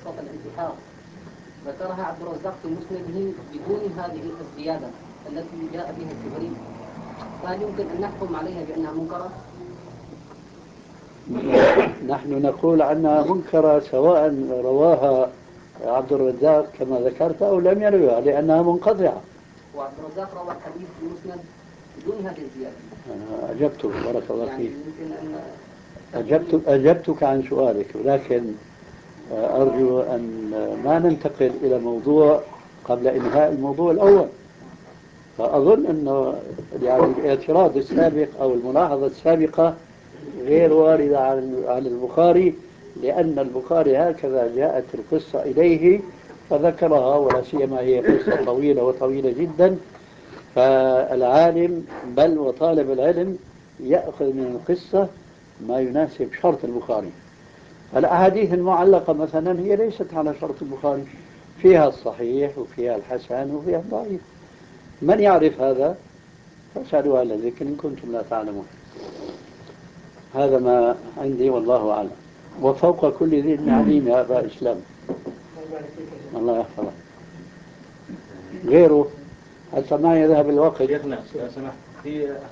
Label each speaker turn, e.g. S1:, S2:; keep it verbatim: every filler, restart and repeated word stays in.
S1: قصة الانتحار ذكرها عبد الرزاق في مسنده بدون هذه الزيادة التي جاء بها الزهري، فهل يمكن أن نحكم عليها بأنها منكرة؟
S2: نحن نقول عنها منكرة سواء رواها عبد الرزاق كما ذكرت أو لم يروها، لأنها منقطعة.
S1: وعبد الرزاق روى الحديث في المسند بدون هذه الزيادة.
S2: أنا أجبتك بارك الله
S1: يعني
S2: فيك.
S1: يمكن أن
S2: أجبت أجبتك عن سؤالك، ولكن أرجو أن ما ننتقل إلى موضوع قبل إنهاء الموضوع الأول. فأظن أنه يعني الاعتراض السابق أو الملاحظة السابقة غير واردة عن عن البخاري، لأن البخاري هكذا جاءت القصة إليه فذكرها، ولا سيما هي قصة طويلة وطويلة جدا. فالعالم بل وطالب العلم يأخذ من القصة ما يناسب شرط البخاري. الأحاديث المعلقة مثلا هي ليست على شرط البخاري، فيها الصحيح وفيها الحسن وفيها الضعيف. من يعرف هذا فاسألوا أهل الذكر إن كنتم لا تعلمون. هذا ما عندي والله أعلم. وفوق كل ذي عليم يا أبا إسلام. الله يحفظك. غيره حتى ما يذهب الوقت.
S3: شيخنا لو سمحت، في